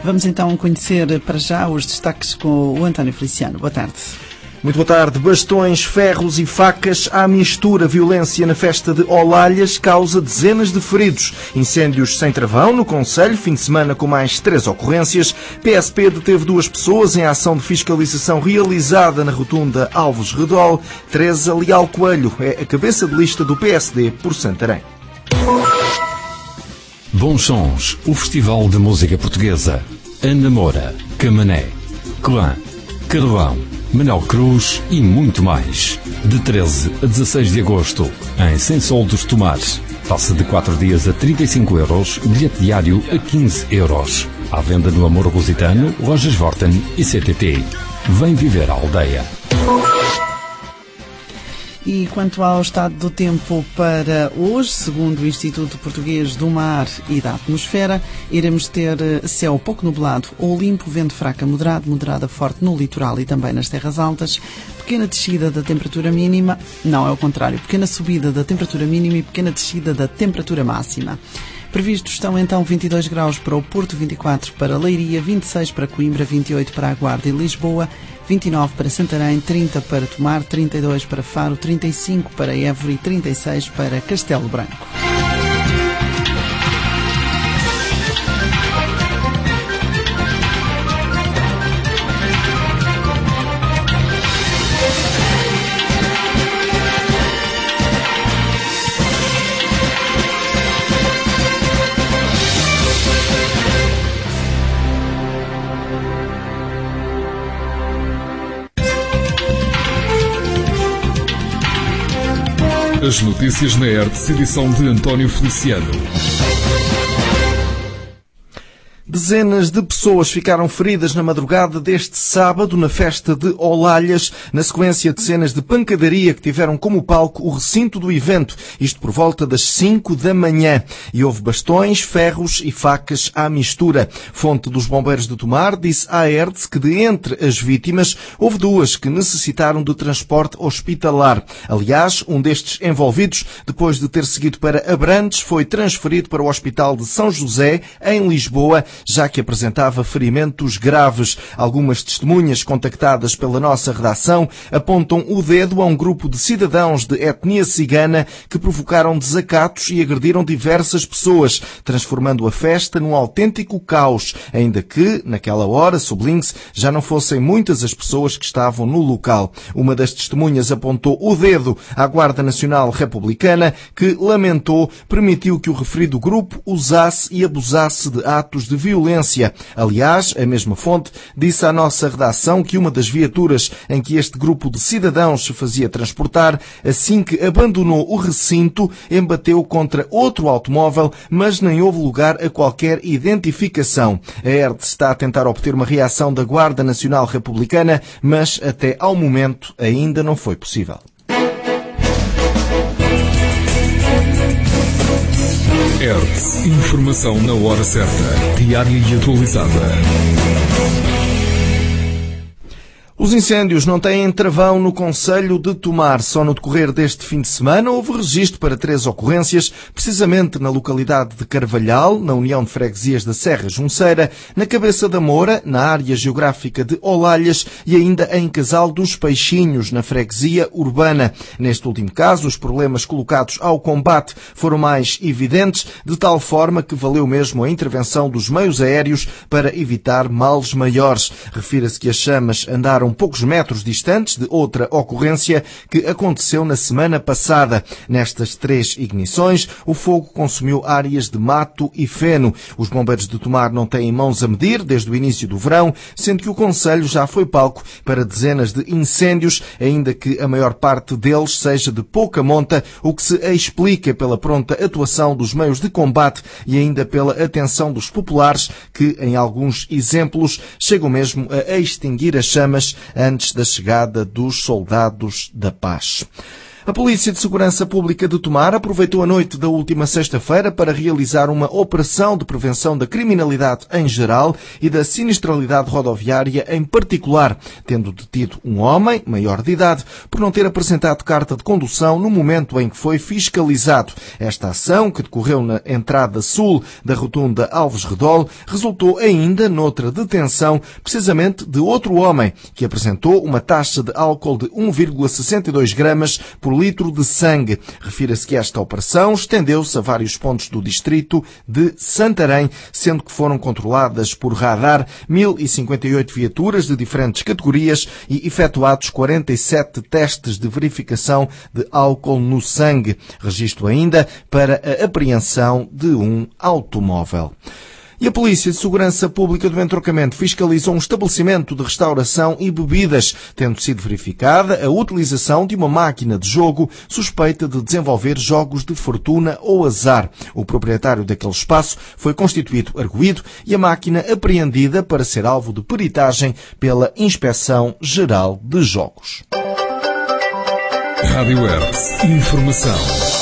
Vamos então conhecer para já os destaques com o António Feliciano. Boa tarde. Muito boa tarde. Bastões, ferros e facas à mistura. Violência na festa de Olalhas causa dezenas de feridos. Incêndios sem travão no concelho, fim de semana com mais 3 ocorrências. PSP deteve 2 pessoas em ação de fiscalização realizada na rotunda Alves Redol. Teresa Leal Coelho é a cabeça de lista do PSD por Santarém. Bons Sons, o Festival de Música Portuguesa. Ana Moura, Camané, Clã, Carvão, Manuel Cruz e muito mais. De 13 a 16 de agosto, em Sensol dos Tomares. Passe de 4 dias a 35 euros, bilhete diário a 15 euros. À venda no Amor Lusitano, Lojas Vorten e CTT. Vem viver a aldeia. E quanto ao estado do tempo para hoje, segundo o Instituto Português do Mar e da Atmosfera, iremos ter céu pouco nublado ou limpo, vento fraco a moderado, moderada forte no litoral e também nas terras altas, pequena descida da temperatura mínima, não é o contrário, pequena subida da temperatura mínima e pequena descida da temperatura máxima. Previstos estão então 22 graus para o Porto, 24 para Leiria, 26 para Coimbra, 28 para a Guarda e Lisboa, 29 para Santarém, 30 para Tomar, 32 para Faro, 35 para Évora e 36 para Castelo Branco. As notícias na ERTS, edição de António Feliciano. Dezenas de pessoas ficaram feridas na madrugada deste sábado na festa de Olalhas, na sequência de cenas de pancadaria que tiveram como palco o recinto do evento, isto por volta das 5 da manhã. E houve bastões, ferros e facas à mistura. Fonte dos bombeiros de Tomar disse à ERTS que de entre as vítimas houve 2 que necessitaram de transporte hospitalar. Aliás, um destes envolvidos, depois de ter seguido para Abrantes, foi transferido para o Hospital de São José, em Lisboa, já que apresentava ferimentos graves. Algumas testemunhas contactadas pela nossa redação apontam o dedo a um grupo de cidadãos de etnia cigana que provocaram desacatos e agrediram diversas pessoas, transformando a festa num autêntico caos, ainda que, naquela hora, sublinhe-se, já não fossem muitas as pessoas que estavam no local. Uma das testemunhas apontou o dedo à Guarda Nacional Republicana, que lamentou, permitiu que o referido grupo usasse e abusasse de atos de violência. Aliás, a mesma fonte disse à nossa redação que uma das viaturas em que este grupo de cidadãos se fazia transportar, assim que abandonou o recinto, embateu contra outro automóvel, mas nem houve lugar a qualquer identificação. A ERTS está a tentar obter uma reação da Guarda Nacional Republicana, mas até ao momento ainda não foi possível. ERTS, informação na hora certa, diária e atualizada. Os incêndios não têm travão no concelho de Tomar. Só no decorrer deste fim de semana houve registro para 3 ocorrências, precisamente na localidade de Carvalhal, na União de Freguesias da Serra Junceira, na Cabeça da Moura, na área geográfica de Olalhas e ainda em Casal dos Peixinhos, na freguesia urbana. Neste último caso, os problemas colocados ao combate foram mais evidentes, de tal forma que valeu mesmo a intervenção dos meios aéreos para evitar males maiores. Refira-se que as chamas andaram poucos metros distantes de outra ocorrência que aconteceu na semana passada. Nestas 3 ignições, o fogo consumiu áreas de mato e feno. Os bombeiros de Tomar não têm mãos a medir desde o início do verão, sendo que o concelho já foi palco para dezenas de incêndios, ainda que a maior parte deles seja de pouca monta, o que se explica pela pronta atuação dos meios de combate e ainda pela atenção dos populares que, em alguns exemplos, chegam mesmo a extinguir as chamas antes da chegada dos soldados da paz. A Polícia de Segurança Pública de Tomar aproveitou a noite da última sexta-feira para realizar uma operação de prevenção da criminalidade em geral e da sinistralidade rodoviária em particular, tendo detido um homem, maior de idade, por não ter apresentado carta de condução no momento em que foi fiscalizado. Esta ação, que decorreu na entrada sul da rotunda Alves Redol, resultou ainda noutra detenção, precisamente de outro homem, que apresentou uma taxa de álcool de 1,62 gramas por litro de sangue. Refira-se que esta operação estendeu-se a vários pontos do distrito de Santarém, sendo que foram controladas por radar 1.058 viaturas de diferentes categorias e efetuados 47 testes de verificação de álcool no sangue. Registro ainda para a apreensão de um automóvel. E a Polícia de Segurança Pública do Entroncamento fiscalizou um estabelecimento de restauração e bebidas, tendo sido verificada a utilização de uma máquina de jogo suspeita de desenvolver jogos de fortuna ou azar. O proprietário daquele espaço foi constituído arguido e a máquina apreendida para ser alvo de peritagem pela Inspeção-Geral de Jogos. Rádio Hertz. Informação.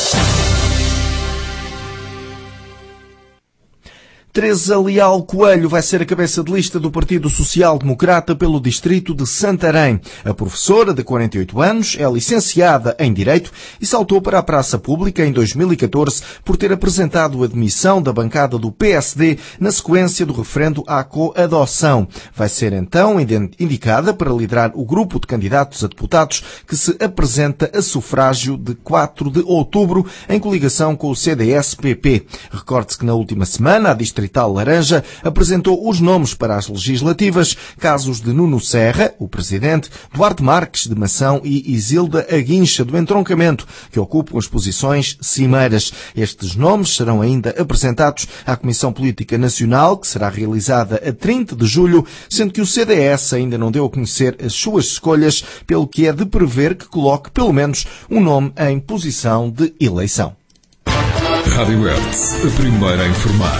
Teresa Leal Coelho vai ser a cabeça de lista do Partido Social Democrata pelo distrito de Santarém. A professora, de 48 anos, é licenciada em Direito e saltou para a praça pública em 2014 por ter apresentado a demissão da bancada do PSD na sequência do referendo à coadoção. Vai ser então indicada para liderar o grupo de candidatos a deputados que se apresenta a sufrágio de 4 de outubro em coligação com o CDS-PP. Recorde-se que na última semana a Distrital Laranja apresentou os nomes para as legislativas, casos de Nuno Serra, o presidente, Duarte Marques, de Mação, e Isilda Aguincha, do Entroncamento, que ocupam as posições cimeiras. Estes nomes serão ainda apresentados à Comissão Política Nacional, que será realizada a 30 de julho, sendo que o CDS ainda não deu a conhecer as suas escolhas, pelo que é de prever que coloque pelo menos um nome em posição de eleição. Rádio Hertz, a primeira a informar.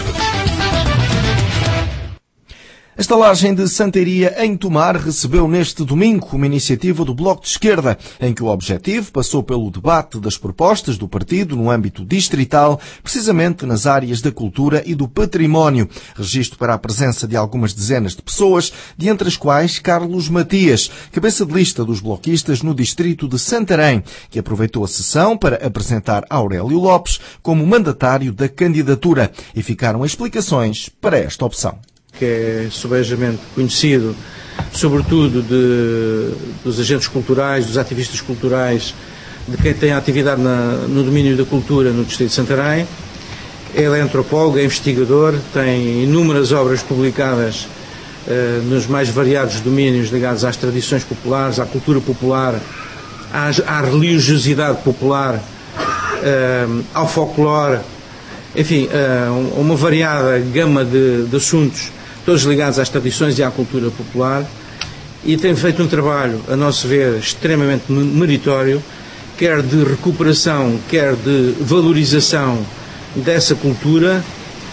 A estalagem de Santaria em Tomar recebeu neste domingo uma iniciativa do Bloco de Esquerda, em que o objetivo passou pelo debate das propostas do partido no âmbito distrital, precisamente nas áreas da cultura e do património. Registro para a presença de algumas dezenas de pessoas, de entre as quais Carlos Matias, cabeça de lista dos bloquistas no distrito de Santarém, que aproveitou a sessão para apresentar Aurélio Lopes como mandatário da candidatura. E ficaram explicações para esta opção. Que é subejamente conhecido, sobretudo dos agentes culturais, dos ativistas culturais, de quem tem atividade no domínio da cultura no distrito de Santarém. Ele é antropólogo, é investigador, tem inúmeras obras publicadas nos mais variados domínios ligados às tradições populares, à cultura popular, à religiosidade popular, ao folclore, enfim, uma variada gama de assuntos, todos ligados às tradições e à cultura popular, e tem feito um trabalho, a nosso ver, extremamente meritório, quer de recuperação, quer de valorização dessa cultura,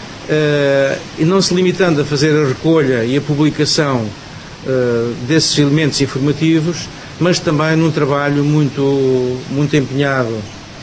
e não se limitando a fazer a recolha e a publicação desses elementos informativos, mas também num trabalho muito empenhado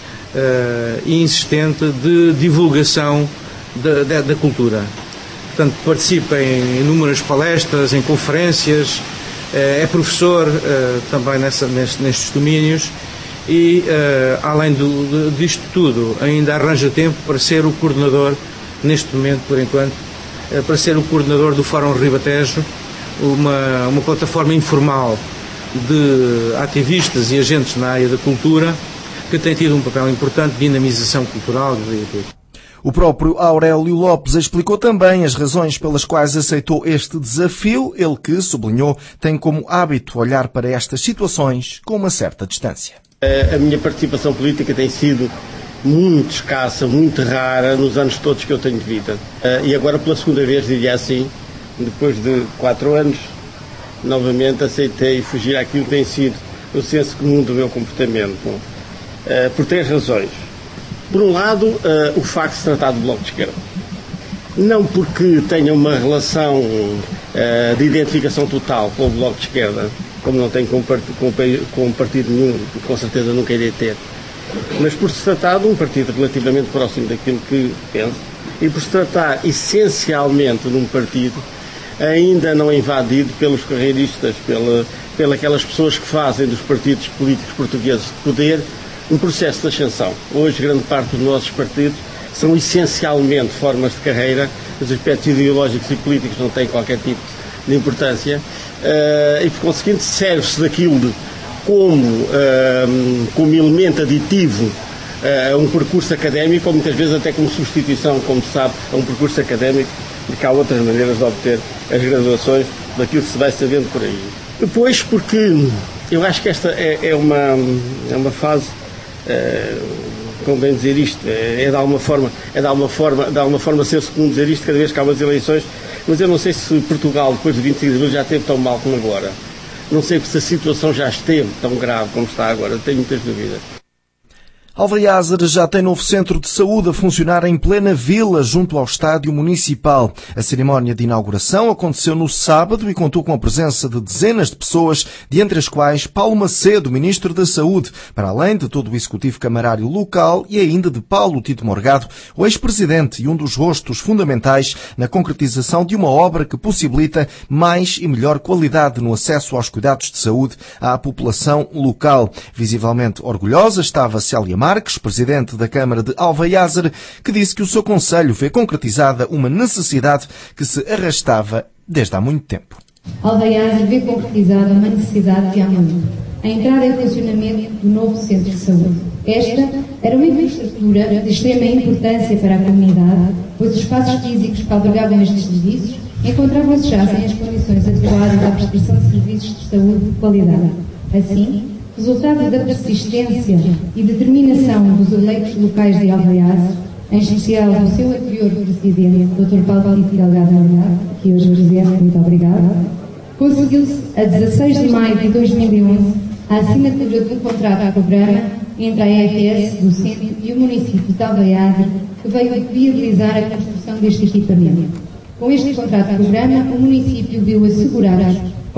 e insistente de divulgação da cultura. Portanto, participa em inúmeras palestras, em conferências, é professor também nestes domínios e, além disto tudo, ainda arranja tempo para ser o coordenador, neste momento, por enquanto, para ser o coordenador do Fórum Ribatejo, uma plataforma informal de ativistas e agentes na área da cultura, que tem tido um papel importante de dinamização cultural. O próprio Aurélio Lopes explicou também as razões pelas quais aceitou este desafio, ele que, sublinhou, tem como hábito olhar para estas situações com uma certa distância. A minha participação política tem sido muito escassa, muito rara nos anos todos que eu tenho de vida. E agora, pela segunda vez, diria assim, depois de 4 anos, novamente aceitei fugir àquilo que tem sido o senso comum do meu comportamento. Por 3 razões. Por um lado, o facto de se tratar do Bloco de Esquerda. Não porque tenha uma relação de identificação total com o Bloco de Esquerda, como não tenho com partido nenhum, com certeza nunca irei ter, Mas por se tratar de um partido relativamente próximo daquilo que penso, e por se tratar essencialmente de um partido ainda não invadido pelos carreiristas, pelas pessoas que fazem dos partidos políticos portugueses de poder um processo de ascensão. Hoje, grande parte dos nossos partidos são essencialmente formas de carreira, os aspectos ideológicos e políticos não têm qualquer tipo de importância, e por conseguinte serve-se daquilo como elemento aditivo a um percurso académico, ou muitas vezes até como substituição, como se sabe, a um percurso académico, porque há outras maneiras de obter as graduações daquilo que se vai sabendo por aí. Depois, porque eu acho que esta é uma fase, convém dizer isto, de alguma forma ser-se comum dizer isto cada vez que há umas eleições, mas eu não sei se Portugal, depois de 25 de abril, já esteve tão mal como agora. Não sei se a situação já esteve tão grave como está agora, tenho muitas dúvidas. Alvaiázere já tem novo centro de saúde a funcionar em plena vila, junto ao estádio municipal. A cerimónia de inauguração aconteceu no sábado e contou com a presença de dezenas de pessoas, de entre as quais Paulo Macedo, Ministro da Saúde, para além de todo o Executivo Camarário local e ainda de Paulo Tito Morgado, o ex-presidente e um dos rostos fundamentais na concretização de uma obra que possibilita mais e melhor qualidade no acesso aos cuidados de saúde à população local. Visivelmente orgulhosa estava Célia Marques, presidente da Câmara de Alvaiázere, que disse que o seu concelho vê concretizada uma necessidade que se arrastava desde há muito tempo. Alvaiázere vê concretizada uma necessidade de há muito: a entrada em funcionamento do novo centro de saúde. Esta era uma infraestrutura de extrema importância para a comunidade, pois os espaços físicos que albergavam estes serviços encontravam-se já sem as condições adequadas à prestação de serviços de saúde de qualidade. Assim, resultado da persistência e determinação dos eleitos locais de Alvaiázere, em especial do seu anterior presidente, Dr. Paulo Tito Morgado, que hoje é presidente, muito obrigado, conseguiu-se, a 16 de maio de 2011, a assinatura de um contrato de programa entre a ARS do Centro e o município de Alvaiázere, que veio viabilizar a construção deste equipamento. Com este contrato de programa, o município viu assegurados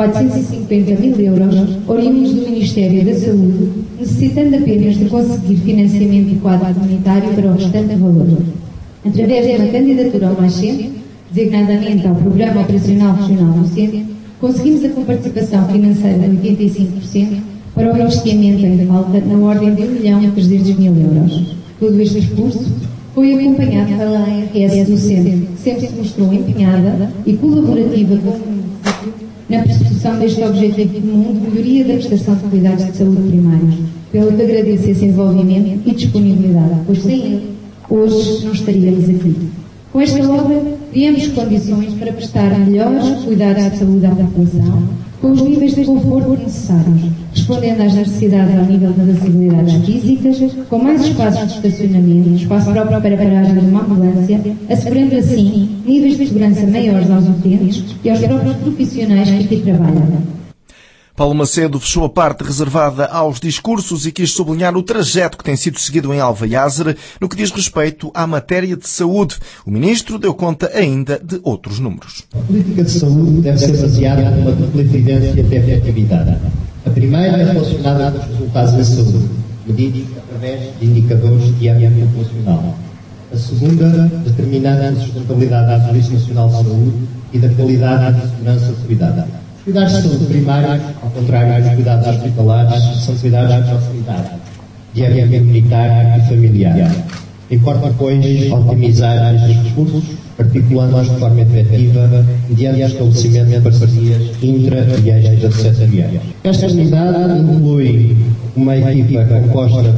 450 mil euros, oriundos do Ministério da Saúde, necessitando apenas de conseguir financiamento do quadro comunitário para o restante valor. Através de uma candidatura ao MAICENTRO, designadamente ao Programa Operacional Regional do Centro, conseguimos a comparticipação financeira de 85% para o investimento em falta na ordem de 1.300.000 euros. Todo este esforço foi acompanhado pela ARS do Centro, que sempre se mostrou empenhada e colaborativa com o município na persecução deste objetivo comum de melhoria da prestação de cuidados de saúde primários, pelo que agradeço esse envolvimento e disponibilidade, pois sem ele, hoje não estaríamos aqui. Com esta obra, criamos condições para prestar melhores cuidados de saúde à população, com os níveis de conforto necessários, respondendo às necessidades ao nível das acessibilidades físicas, com mais espaços de estacionamento, espaço próprio para paragem de uma ambulância, assegurando assim níveis de segurança maiores aos utentes e aos próprios profissionais que aqui trabalham. Paulo Macedo fechou a parte reservada aos discursos e quis sublinhar o trajeto que tem sido seguido em Alvaiázere no que diz respeito à matéria de saúde. O Ministro deu conta ainda de outros números. A política de saúde deve ser baseada numa dupla evidência de efetividade. A primeira é relacionada com os resultados da saúde, medidos através de indicadores de âmbito populacional. A segunda, determinada a sustentabilidade do Serviço Nacional de Saúde e da qualidade e segurança de cuidado. Os cuidados de saúde primários, ao contrário dos cuidados hospitalares, são cuidados de proximidade, de âmbito comunitário e familiar. Importa, pois, otimizar estes recursos, articulando-os de forma efetiva mediante o estabelecimento de parcerias intra- e extra-setoriais. Esta unidade inclui uma equipa composta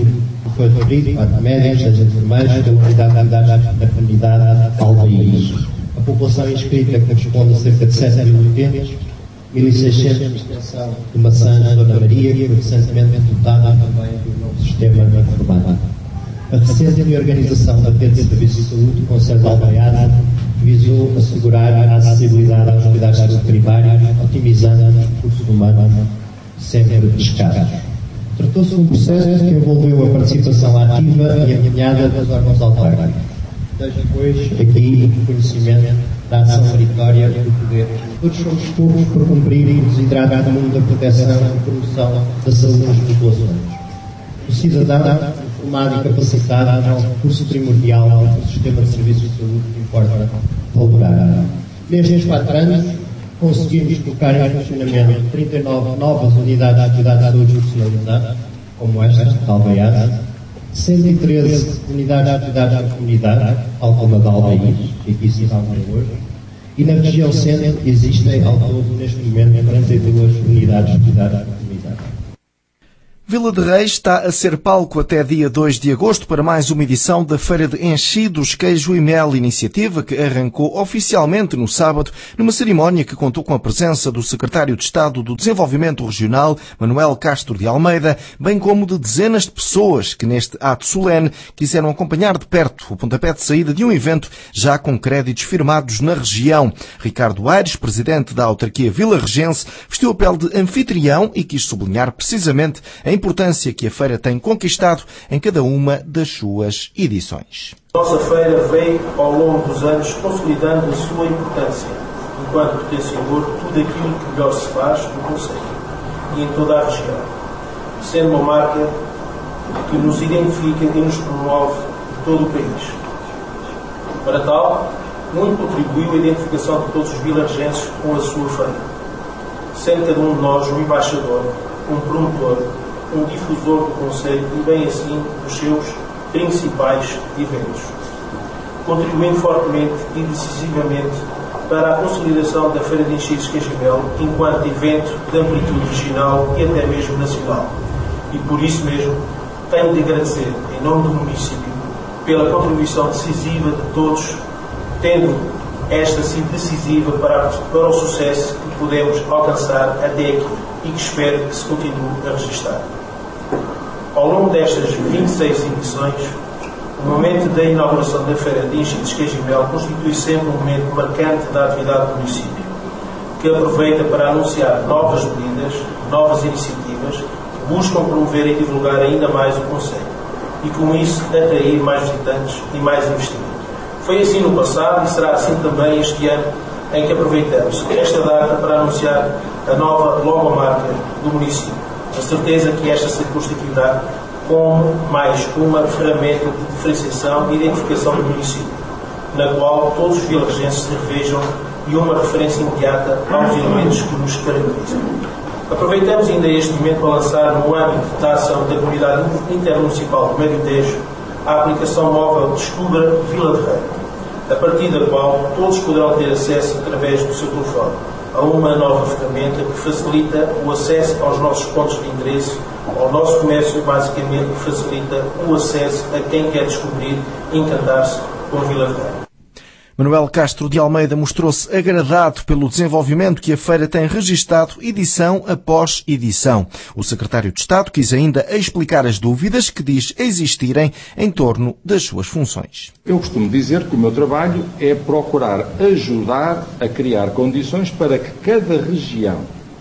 por médicos, enfermeiros, da unidade de cuidados da comunidade Alvaiázere. A população inscrita corresponde a cerca de 7 mil utentes, 1.600 de extensão de Maçãs, Dona Maria, que foi recentemente dotada também do novo sistema reformado. A recente reorganização da rede de serviços de saúde do Conselho de Alvaiázere visou assegurar a acessibilidade aos cuidados de saúde primários, otimizando os recursos humanos sempre escassos. Tratou-se de um processo que envolveu a participação ativa e empenhada dos órgãos autárquicos. Depois, aqui, o reconhecimento da ação meritória do poder. Todos somos poucos por cumprir e desidratar o mundo da proteção e promoção da saúde das populações. O cidadão informado e capacitado é um recurso primordial do sistema de serviços de saúde que importa valorar. Nestes 4 anos, conseguimos colocar em funcionamento 39 novas unidades de cuidados de saúde especializados, como esta, de Alvaiate, 113 unidades de cuidados da comunidade, tal como a de Alvaiate, que aqui se vai hoje, e na região centro existem, ao todo, neste momento, 42 unidades de cuidados da comunidade. Vila de Reis está a ser palco até dia 2 de agosto para mais uma edição da Feira de Enchidos, Queijo e Mel, iniciativa que arrancou oficialmente no sábado, numa cerimónia que contou com a presença do Secretário de Estado do Desenvolvimento Regional, Manuel Castro de Almeida, bem como de dezenas de pessoas que neste ato solene quiseram acompanhar de perto o pontapé de saída de um evento já com créditos firmados na região. Ricardo Aires, presidente da autarquia vilarregense, vestiu a pele de anfitrião e quis sublinhar precisamente a importância que a feira tem conquistado em cada uma das suas edições. A nossa feira veio, ao longo dos anos, consolidando a sua importância, enquanto potenciador de tudo aquilo que melhor se faz no concelho e em toda a região, sendo uma marca que nos identifica e nos promove em todo o país. Para tal, muito contribuiu a identificação de todos os vilarregenses com a sua feira, sendo cada um de nós um embaixador, um promotor, um difusor do concelho e, bem assim, dos seus principais eventos, contribuindo fortemente e decisivamente para a consolidação da Feira de Enchidos Queijo e Mel enquanto evento de amplitude regional e até mesmo nacional. E por isso mesmo tenho de agradecer, em nome do município, pela contribuição decisiva de todos, tendo esta sido decisiva para o sucesso que podemos alcançar até aqui e que espero que se continue a registrar. Ao longo destas 26 edições, o momento da inauguração da Feira de Enchidos Queijo e Mel constitui sempre um momento marcante da atividade do município, que aproveita para anunciar novas medidas, novas iniciativas, que buscam promover e divulgar ainda mais o concelho e, com isso, atrair mais visitantes e mais investimento. Foi assim no passado e será assim também este ano, em que aproveitamos esta data para anunciar a nova logomarca do município. A certeza que esta se constituirá como mais uma ferramenta de diferenciação e identificação do município, na qual todos os vilarregenses se revejam e uma referência imediata aos elementos que nos caracterizam. Aproveitamos ainda este momento para lançar, no âmbito da ação da Comunidade Intermunicipal do Médio Tejo, a aplicação móvel Descubra Vila de Reis, a partir da qual todos poderão ter acesso através do seu telefone a uma nova ferramenta que facilita o acesso aos nossos pontos de interesse, ao nosso comércio, basicamente facilita o acesso a quem quer descobrir e encantar-se com a Vila de Reis. Manuel Castro de Almeida mostrou-se agradado pelo desenvolvimento que a feira tem registado edição após edição. O secretário de Estado quis ainda explicar as dúvidas que diz existirem em torno das suas funções. Eu costumo dizer que o meu trabalho é procurar ajudar a criar condições para que cada região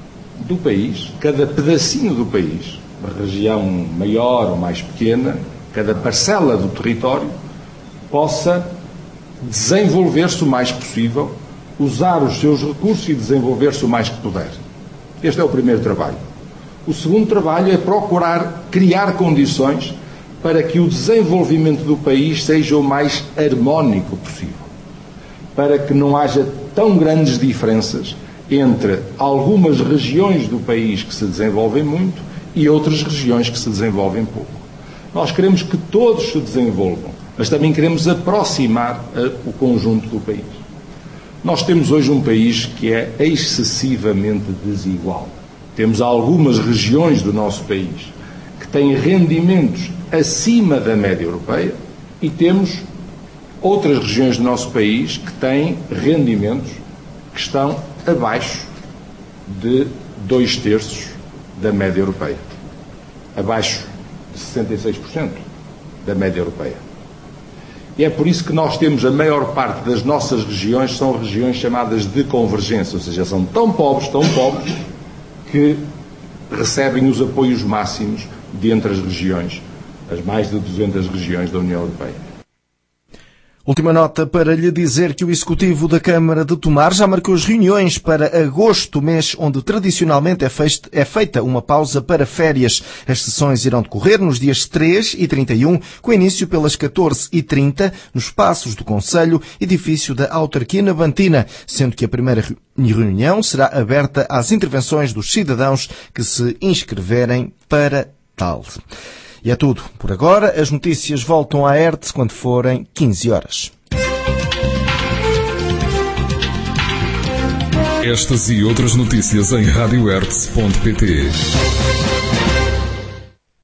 do país, cada pedacinho do país, uma região maior ou mais pequena, cada parcela do território, possa desenvolver-se o mais possível, usar os seus recursos e desenvolver-se o mais que puder. Este é o primeiro trabalho. O segundo trabalho é procurar criar condições para que o desenvolvimento do país seja o mais harmónico possível, para que não haja tão grandes diferenças entre algumas regiões do país que se desenvolvem muito e outras regiões que se desenvolvem pouco. Nós queremos que todos se desenvolvam, mas também queremos aproximar o conjunto do país. Nós temos hoje um país que é excessivamente desigual. Temos algumas regiões do nosso país que têm rendimentos acima da média europeia e temos outras regiões do nosso país que têm rendimentos que estão abaixo de 2/3 da média europeia. Abaixo de 66% da média europeia. E é por isso que nós temos a maior parte das nossas regiões, são regiões chamadas de convergência, ou seja, são tão pobres, que recebem os apoios máximos de entre as regiões, as mais de 200 regiões da União Europeia. Última nota para lhe dizer que o Executivo da Câmara de Tomar já marcou as reuniões para agosto, mês onde tradicionalmente é feita uma pausa para férias. As sessões irão decorrer nos dias 3 e 31, com início pelas 14h30, nos Passos do Conselho, edifício da Autarquia Navantina, sendo que a primeira reunião será aberta às intervenções dos cidadãos que se inscreverem para tal. E é tudo por agora. As notícias voltam à ERTE quando forem 15 horas. Estas e outras notícias em radioertz.pt.